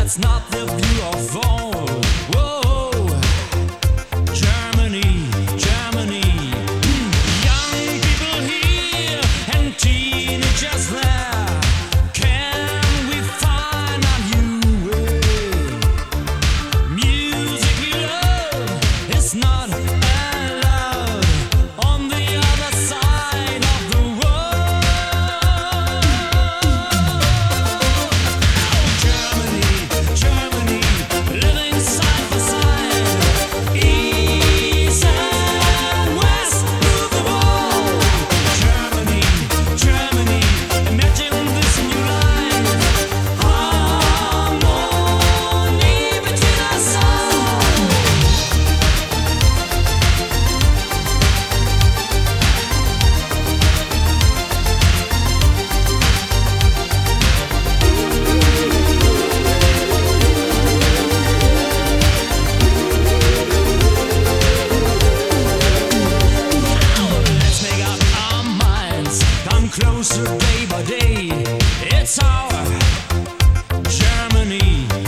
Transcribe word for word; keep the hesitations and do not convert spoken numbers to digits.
That's not the view of all. Whoa, Germany, Germany. Young people here and teenagers there. Can we find a new way? Music you love is not allowed on the other side of the world. Germany, Germany, living side by side, east and west through the wall. Germany, Germany, imagine this new life, harmony between us all. Let's make up our minds, come closer day by day. It's our Germany.